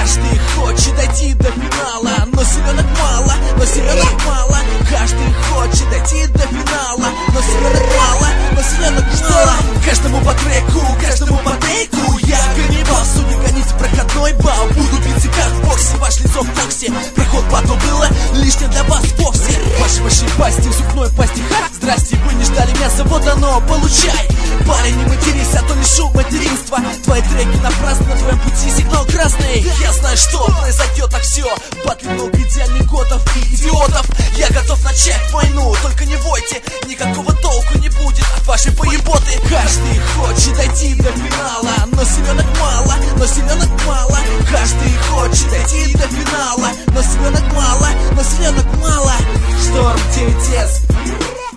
Каждый хочет дойти до финала, но силенок мало, но силенок мало. Каждый хочет дойти до финала, но силенок мало, но силенок мало. Каждому по треку, каждому по тейку. Я ганнибал, судьи гоните проходной бал. Буду биться как в боксе, ваш лицо в боксе. Проход батл было лишнее для вас вовсе. Вашей пасти, в зубной пасти, ха. Здрасте, вы не ждали мяса, вот оно, получай. Парень, не матерись, а то лишу материнства. Твои треки напрасно, на твоем пути сигнал красный. Я знаю, что произойдет, так все. В батле много идеальных готов и идиотов. Я готов начать войну, только не войте. Никакого толку не будет от вашей поеботы. Каждый хочет дойти до финала, но силенок мало, но силенок мало. Каждый хочет дойти до финала, но силенок мало, но силенок мало. Шторм 9S.